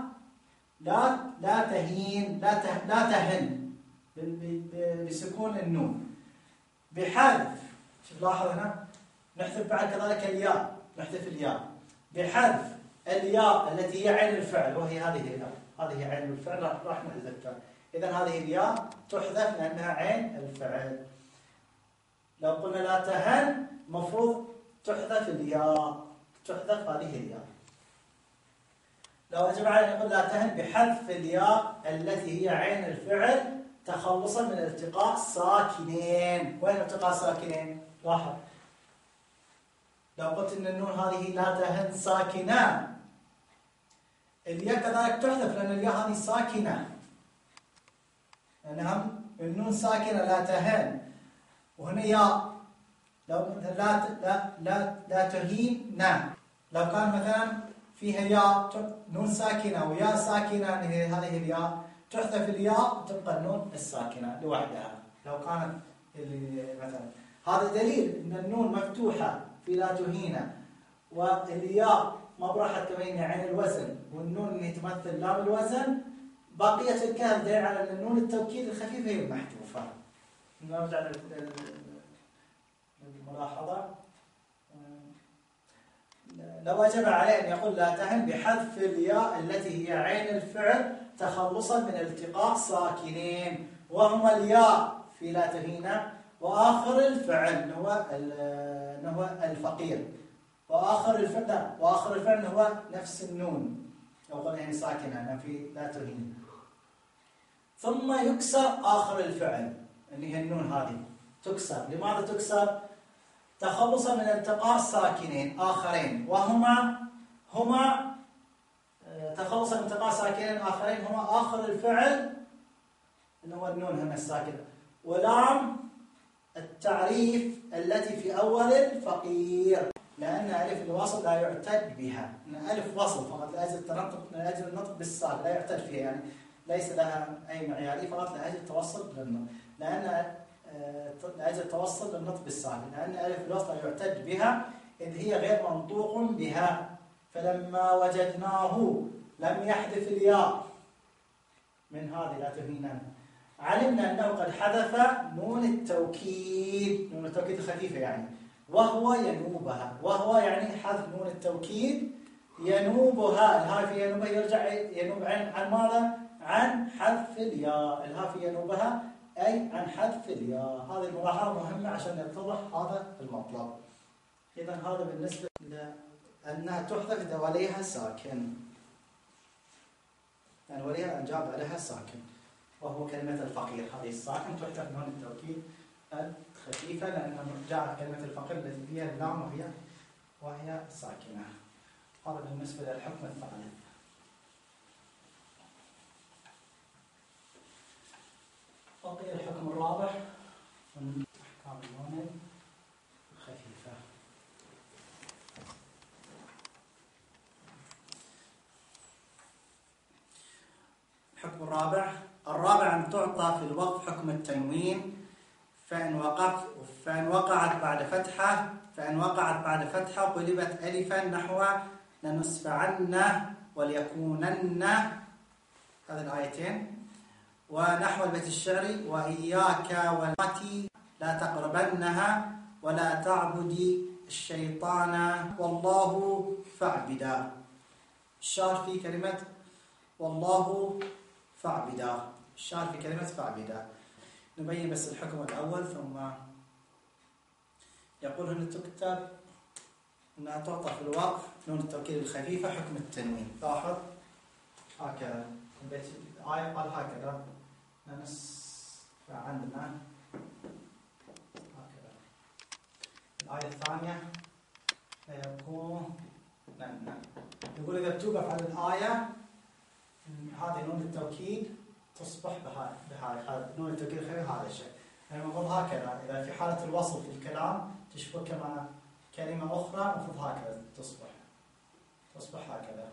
لا تهن بسكون النون بحذف، شوف لاحظ هنا نحذف بعد كذلك الياء، نحذف الياء بحذف الياء التي هي عين الفعل وهي هذه الياء، هذه عين الفعل راح نحذفها. اذا هذه الياء تحذف لانها عين الفعل. لو قلنا لا تهن مفروض تحذف الياء، تحذف هذه الياء. لو وجب علينا نقول لا تهن بحذف الياء التي هي عين الفعل تخلصا من التقاء ساكنين. وين التقاء ساكنين؟ لاحظ لو قلت ان النون هذه لا تهن ساكنه، الياء كذلك تحذف لان الياء هذه ساكنه، لانها النون ساكنه لا تهن، وهنا ياء. لو لا تهين لو كان مثلا فيها ياء نون ساكنه وياء ساكنه، هذه الياء تحذف الياء وتبقى النون الساكنه لوحدها. لو كانت مثلا هذا دليل ان النون مفتوحه في لا تهين، والياء مبرحه كمان عين الوزن، والنون اللي تمثل لام الوزن، بقيه الكلام دليل على ان النون التوكيد الخفيفه هي المحذوفه. نرجع لو وجب عليه أن يقول لا تهن بحذف الياء التي هي عين الفعل تخلصا من التقاء ساكنين، وهما الياء في لا تهين وآخر الفعل هو الفقير، وآخر الفعل هو نفس النون لو قلنا يعني ساكنة في لا تهين. ثم يكسر آخر الفعل اللي هي النون هذه تكسر. لماذا تكسر؟ تخلصا من التقاء ساكنين آخرين، هما تخلصا من التقاء ساكنين آخرين هما آخر الفعل اللي هو النون هنا الساكنة، ولام التعريف التي في أول الفقير، لأن ألف الوصل لا يعتد بها، إن ألف وصل فقط لأجل النطق بالساكن لا يعتد فيها، يعني ليس لها أي معيارية، فقط لأجل التوصل للنطق، لأجل التوصل للنطق بالساكن، لأن ألف الوصل لا يعتد بها إذ هي غير منطوق بها. فلما وجدناه لم يحذف الياء من هذه لا تهينن، علمنا أنه قد حذف نون التوكيد، نون التوكيد الخفيفة يعني، وهو ينوبها، وهو يعني حذف نون التوكيد ينوبها. الهاء في ينوبها يرجع ينوب عن ماذا؟ عن حذف الياء. الهاء في ينوبها أي عن حذف الياء. هذه الملاحظة مهمة عشان يتضح هذا المطلب. إذا هذا بالنسبة لأنها تحذف إذا وليها ساكن، يعني وليها أن جاب عليها ساكن، وهو كلمة الفقير. هذه الساكن تحذف نون التوكيد الخفيفة لأنها جاءت كلمة الفقير التي فيها اللام وهي ساكنة. هذا بالنسبة للحكم الثالث. بقي الحكم الرابع من أحكام النون الخفيفة. الحكم الرابع أن تعطى في الوقف حكم التنوين فإن وقعت بعد فتحة قلبت ألفا نحو لنسفعن وليكونن، هذه الآيتين، ونحو البيت الشعري وإياك واللاتي لا تقربنها ولا تعبدي الشيطان والله فاعبدا. الشاهد في كلمة والله فاعبدا، الشاهد في كلمة فاعبدا. نبين بس الحكم الأول ثم يقول هنا تكتب أنها تعطى في الوقف نون التوكيد الخفيفة حكم التنوين. لاحظ هكذا الآية قال هكذا فعندنا هكذا. الآية الثانية يكون يقول إذا بتوقف على الآية هذه نون التوكيد تصبح بهذا نون التوكيد الخفيفة هذا الشيء، يعني المفروض هكذا. إذا في حالة الوصل في الكلام تشبه مع كلمة أخرى المفروض هكذا تصبح هكذا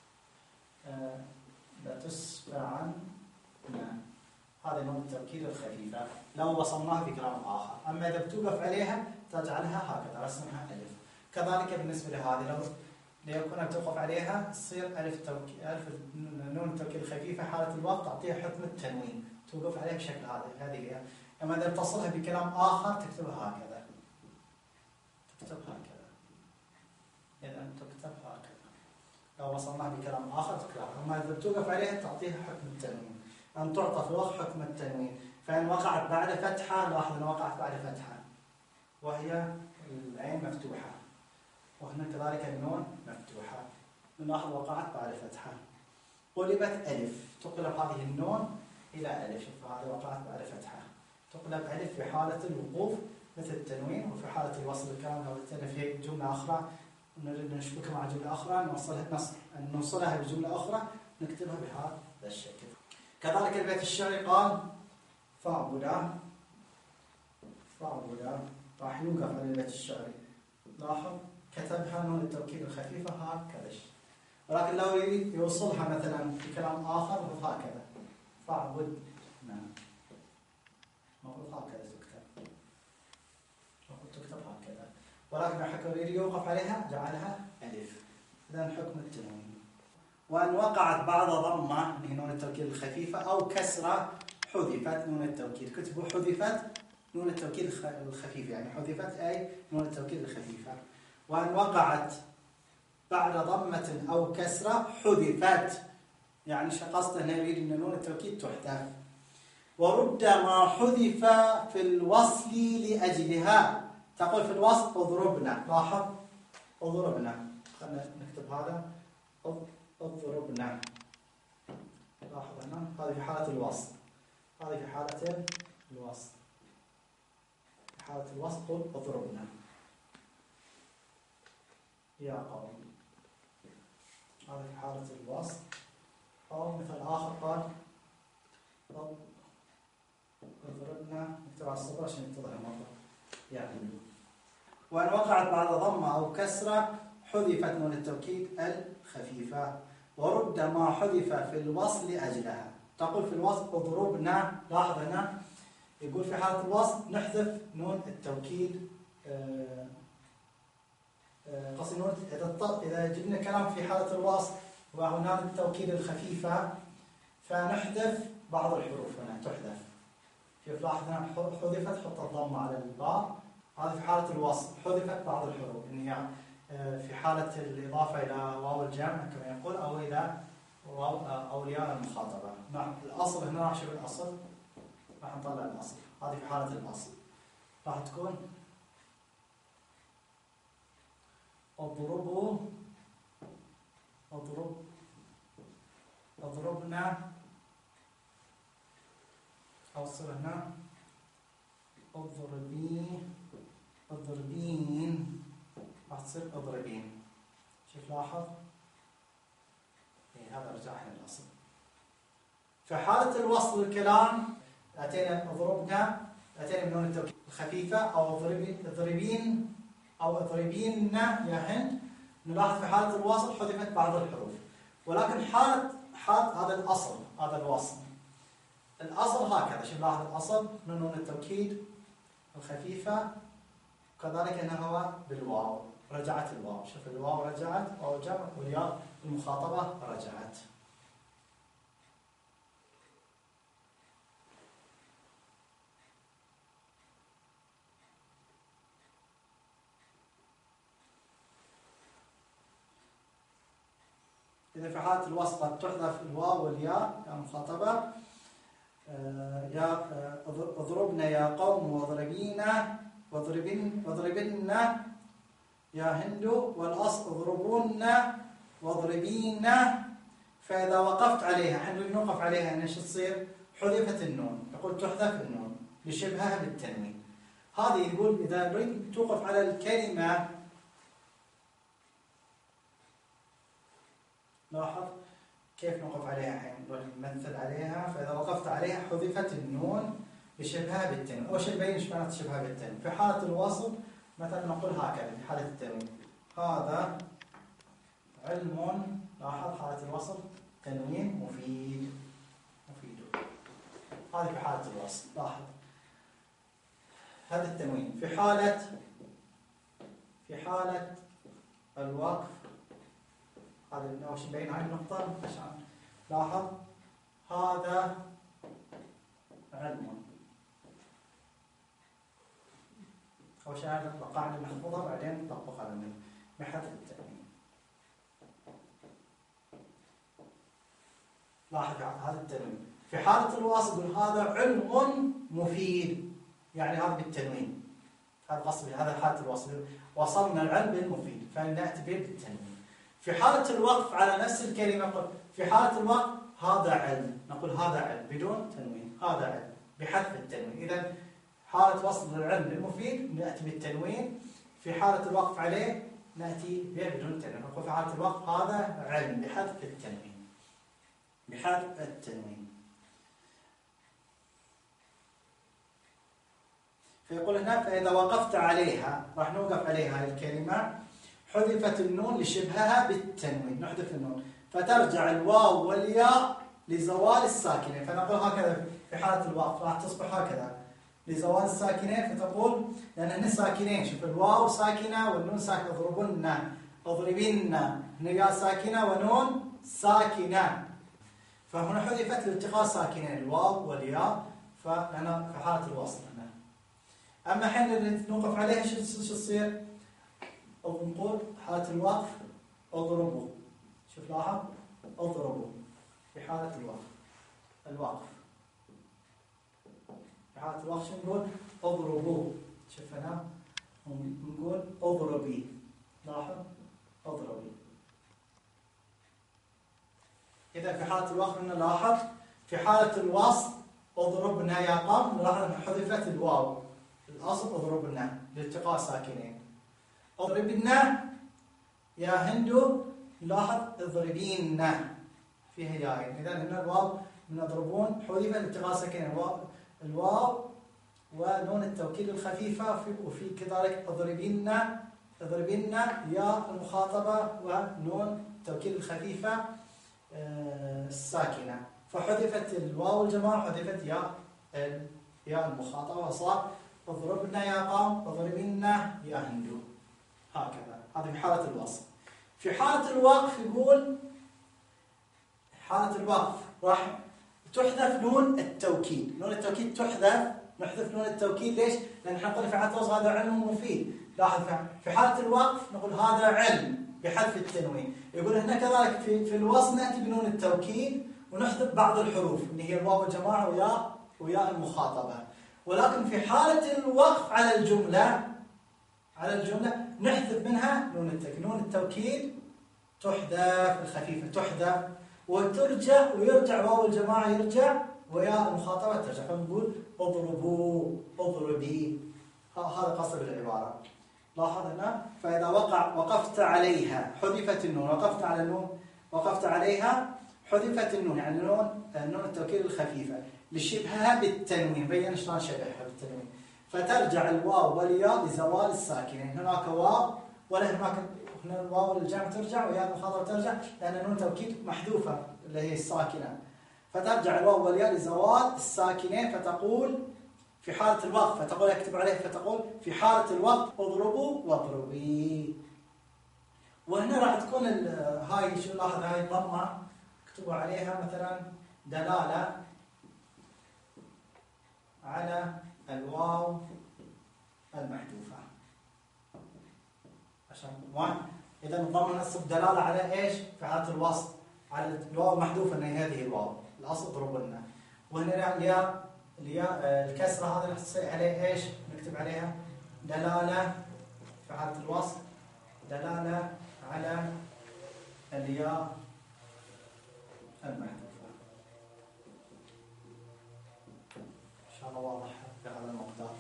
لا تسفعن. هذه نون التوكيد الخفيفة لو وصلناها بكلام آخر. أما إذا بتوقف عليها تجعلها هكذا رسمها ألف. كذلك بالنسبة لهذه لو ليكون بتوقف عليها تصير ألف نون التوكيد الخفيفة حالة الوقت تعطيها حكم التنوين، توقف عليها بشكل هذه هي. أما إذا بتصلها بكلام آخر تكتبها هكذا، إذا تكتب هكذا لو وصلناها بكلام آخر تكتبها. أما إذا بتوقف عليها تعطيها حكم التنوين، أن تعطى في الوقت حكم التنوين. فإن وقعت بعد فتحة، لاحظ أنها وقعت بعد فتحة وهي العين مفتوحة، وهنا كذلك النون مفتوحة، نلاحظ وقعت بعد فتحة قلبت ألف، تقلب هذه النون إلى ألف. شوف هذه وقعت بعد فتحة تقلب ألف في حالة الوقوف مثل التنوين، وفي حالة الوصل الكلام لو أتينا في جملة أخرى نريد نشبكها مع جملة أخرى نوصلها بجملة أخرى نكتبها بهذا الشكل. كذلك البيت الشعري قال فاعبدا، راح يوقف على البيت الشعري. لاحظ كتبها نون التوكيد الخفيفة هكذا، ولكن لو يريد يوصلها مثلا بكلام آخر هكذا فاعبد، المفروض هكذا تكتب هكذا، ولكن الحكم يريد يوقف عليها جعلها ألف. إذن حكم التنوين. وأن وقعت بعد ضمة اللي هي نون التوكيد الخفيفة أو كسرة حذفت نون التوكيد، كتبوا حذفت نون التوكيد الخفيفة، يعني حذفت أي نون التوكيد الخفيفة. وأن وقعت بعد ضمة أو كسرة حذفت، يعني قصده أنه يريد أن نون التوكيد تحذف. ورد ما حذف في الوصل لأجلها، تقول في الوصل اضربنا، لاحظ اضربنا، خلينا نكتب هذا اضربنا، لاحظ هنا هذه في حالة الوصل، هذه في حالة الوصل، في حالة الوصل قل اضربنا يا قوم، هذه في حالة الوصل. أو مثل آخر قال اضربنا، نكتب على الصبر عشان يتضح الموضوع يعني. وإن وقعت بعد ضمة أو كسرة حذفت نون التوكيد الخفيفة. ورد ما حذف في الوصل أجلها، تقول في الوصل اضربنا، لاحظ هنا يقول في حالة الوصل نحذف نون التوكيد، قصدي نون إذا جبنا كلام في حالة الوصل وهنا التوكيد الخفيفة فنحذف بعض الحروف، هنا تحذف. شوف لاحظ هنا حذفت، حط الضمة على الباء، هذه في حالة الوصل حذفت بعض الحروف، يعني في حالة الإضافة إلى واو الجمع كما يقول، أو إلى واو أولياء المخاطبة. نعم الأصل هنا راح نشوف الأصل، راح نطلع الأصل، هذه في حالة الأصل راح تكون اضربنا، أو تصير هنا اضربين، راح تصير اضربين. شوف لاحظ هذا رجع احنا الأصل. في حالة الوصل الكلام أتينا اضربنا، أتينا بنون التوكيد الخفيفة، أو اضربين أو اضربين يا هند، نلاحظ في حالة الوصل حذفت بعض الحروف، ولكن حالة هذا الأصل، هذا الوصل الأصل هكذا. شوف لاحظ الأصل نون التوكيد الخفيفة، كذلك أنه هو بالواو، رجعت الواو، شوف الواو رجعت، واو الجمع، والياء المخاطبة رجعت. إذا في حالة الوصل قد تحذف الواو والياء المخاطبة، يا اضربنا يا قوم، واضربن يا هند، والأصل اضربون واضربين. فإذا وقفت عليها، احنا نوقف عليها يعني ايش تصير؟ حذفت النون، يقول تحذف النون لشبهها بالتنوين. هذه يقول إذا نريد توقف على الكلمة، لاحظ كيف نوقف عليها الحين، نمثل عليها. فإذا وقفت عليها حذفت النون لشبهها بالتنوين. أول شيء نبين ايش معنى شبهها بالتنوين. في حالة الوصل مثلا نقول هكذا في حالة التنوين، هذا علم، لاحظ حالة الوصل تنوين مفيد، هذه في حالة الوصل، لاحظ هذا التنوين. في حالة الوقف، هذا أول شيء نبين هاي النقطة عشان لاحظ هذا علم، أول شيء نطبق قاعدة محفوظة بعدين نطبق على بحذف التنوين. لاحظ هذا التنوين في حالة الوصل، هذا علم مفيد، يعني هذا بالتنوين، هذا قصدي، هذا حالة الوصل، وصلنا العلم بالمفيد فنأتي به بالتنوين. في حالة الوقف على نفس الكلمة، نقول في حالة الوقف هذا علم، نقول هذا علم بدون تنوين، هذا علم بحذف التنوين. إذا حالة وصل العلم للمفيد نأتي بالتنوين، في حالة الوقف عليه نأتي به بدون تنوين، نقول في حالة الوقف هذا علم بحذف التنوين، بحذف التنوين. فيقول هنا فإذا وقفت عليها، راح نوقف عليها هذه الكلمة، حذفت النون لشبهها بالتنوين، نحذف النون فترجع الواو والياء لزوال الساكنين. فنقول هكذا في حالة الوقف راح تصبح هكذا لزوال الساكنين، فتقول لأن ساكنين، شوف الواو ساكنة والنون ساكنة، اضربن، هنا ياء ساكنة ونون ساكنة، فهنا حذفت لالتقاء ساكنين الواو والياء، فهنا في حالة الوصل هنا. أما حين نوقف عليها شو تصير؟ أو نقول حالة الوقف اضربوا. شوف لاحظ اضربوا في حالة الوقف. في حالة الوقف شو نقول؟ اضربوا. شوف هنا نقول اضربي. لاحظ اضربي. إذا في حالة الوقف نلاحظ في حالة الوصل اضربنا يا قوم، نلاحظ أن حذفت الواو. الأصل اضربنا لالتقاء ساكنين. اضربنا يا هندو، نلاحظ اضربينا فيها ياء. إذا هنا الواو من اضربون حذفت لالتقاء ساكنين، الواو ونون التوكيد الخفيفة، وفي كذلك اضربينا يا المخاطبة ونون التوكيد الخفيفة الساكنة، فحذفت الواو الجماعة، حذفت يا المخاطبة، وصار اضربنا يا قوم، اضربنا يا هندو. هكذا. هذا في حالة الوصل. في حالة الوقف يقول حالة الوقف راح تحذف نون التوكيد. نون التوكيد نحذف نون التوكيد. ليش؟ لأن احنا نقول في حالة الوصل هذا علم مفيد. لاحظ في حالة الوقف نقول هذا علم بحذف التنوين. يقول هنا كذلك في الوصل نأتي بنون التوكيد ونحذف بعض الحروف اللي هي الواو الجماعة وياء المخاطبة. ولكن في حالة الوقف على الجملة نحذف منها نون التوكيد. نون التوكيد تحذف، الخفيفة تحذف وترجع، ويرجع واو الجماعة يرجع وياء المخاطبة ترجع. فنقول اضربوا، اضربي. هذا قصد العبارة. لاحظ هنا فإذا وقفت عليها حذفت النون. وقفت عليها حذفت النون، يعني نون التوكيد الخفيفة لشبهها بالتنوين. بين شلون شبهها بالتنوين. فترجع الواو والياء لزوال الساكنين. هناك واو ولا هنا الواو الجمع ترجع وياء المخاطبة ترجع، لأن نون توكيد محذوفة اللي هي الساكنة. فترجع الواو والياء لزوال الساكنين. فتقول في حالة الوقف، فتقول اكتب عليه، فتقول في حالة الوقف اضربوا واضربي. وهنا راح تكون هاي شو لاحظ هاي الضمة اكتبوا عليها مثلا دلالة على الواو المحذوفة. عشان إذا الضمة نصب دلالة على ايش؟ في حالة الوصل على الواو المحذوفة، ان هذه الواو الأصل اضربنا. وهنا الكسرة هذا نحط عليه ايش؟ نكتب عليها دلالة في حالة الوصل، دلالة على الياء المحذوفة. إن شاء الله واضح في هذا المقدار.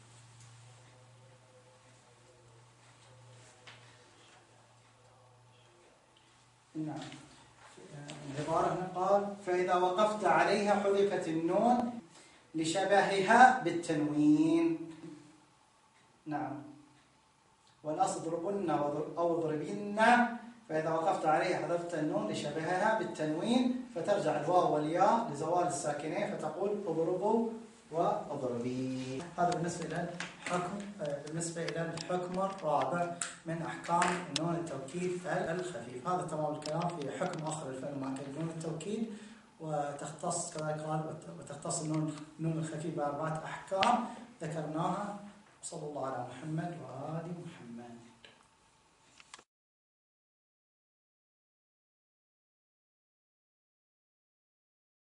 نعم. العبارة هنا قال فإذا وقفت عليها حذفت النون لشبهها بالتنوين. نعم. والأصل اضربن أو اضربن، فإذا وقفت عليها حذفت النون لشبهها بالتنوين، فترجع الواو والياء لزوال الساكنين، فتقول اضربوا واضربي. هذا بالنسبة إلى الحكم الرابع من أحكام نون التوكيد الخفيف. هذا تمام الكلام في حكم آخر الفعل مع نون التوكيد، وتختص كذلك قال وتختص النون الخفيف بأربعة أحكام ذكرناها. صلى الله على محمد وآل محمد.